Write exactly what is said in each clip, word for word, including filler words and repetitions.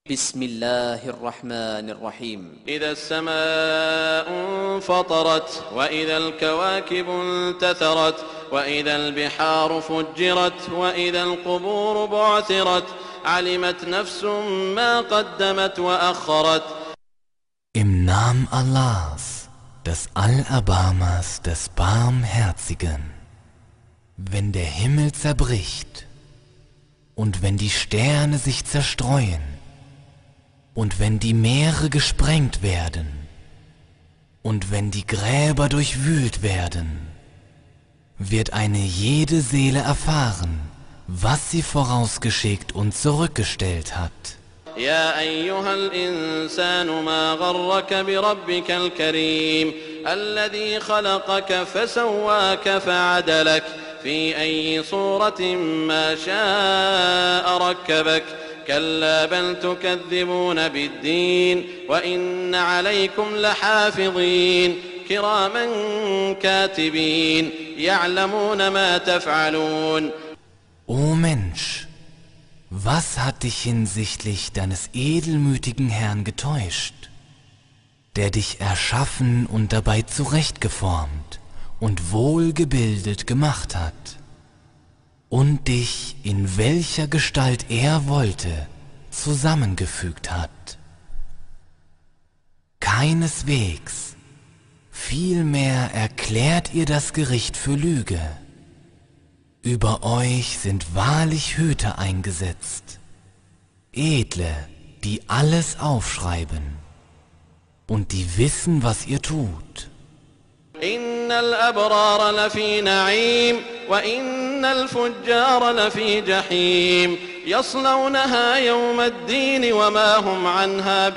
بسم الله الرحمن الرحيم إذا السماء انفطرت وإذا الكواكب انتثرت وإذا البحار فجرت وإذا القبور بعثرت علمت نفس ما قدمت وأخرت. Im Namen Allahs, des Allerbarmers, des Barmherzigen. Wenn der Himmel zerbricht und wenn die Sterne sich zerstreuen und wenn die Meere gesprengt werden und wenn die Gräber durchwühlt werden, wird eine jede Seele erfahren, was sie vorausgeschickt und zurückgestellt hat. يا أيها الإنسان ما غرك بربك الكريم الذي خلقك فسواك فعدلك في أي صورة ما شاء ركبك كلا بل تكذبون بالدين وإن عليكم لحافظين كراما كاتبين يعلمون ما تفعلون. O Mensch, was hat dich hinsichtlich deines edelmütigen Herrn getäuscht, der dich erschaffen und dabei zurechtgeformt und wohlgebildet gemacht hat und dich, in welcher Gestalt er wollte, zusammengefügt hat? Keineswegs, vielmehr erklärt ihr das Gericht für Lüge. Über euch sind wahrlich Hüter eingesetzt, Edle, die alles aufschreiben und die wissen, was ihr tut. إن الأبرار لفي نعيم وإن الفجار لفي جحيم يصلونها يوم الدين وما هم عنها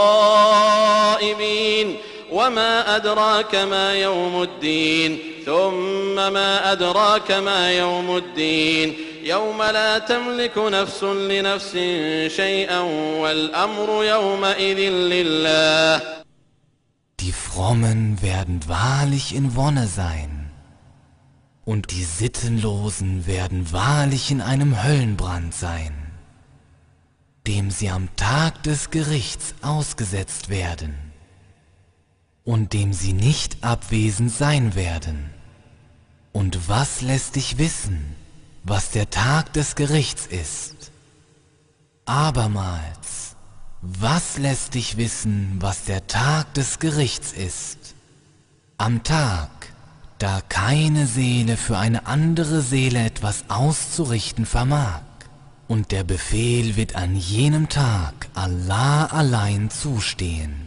بغائبين وما أدراك ما يوم الدين ثم ما أدراك ما يوم الدين يوم لا تملك نفس لنفس شيئا والأمر يومئذ لله. Die Frommen werden wahrlich in Wonne sein, und die Sittenlosen werden wahrlich in einem Höllenbrand sein, dem sie am Tag des Gerichts ausgesetzt werden, und dem sie nicht abwesend sein werden. Und was lässt dich wissen, was der Tag des Gerichts ist? Abermals, was lässt dich wissen, was der Tag des Gerichts ist? Am Tag, da keine Seele für eine andere Seele etwas auszurichten vermag, und der Befehl wird an jenem Tag Allah allein zustehen.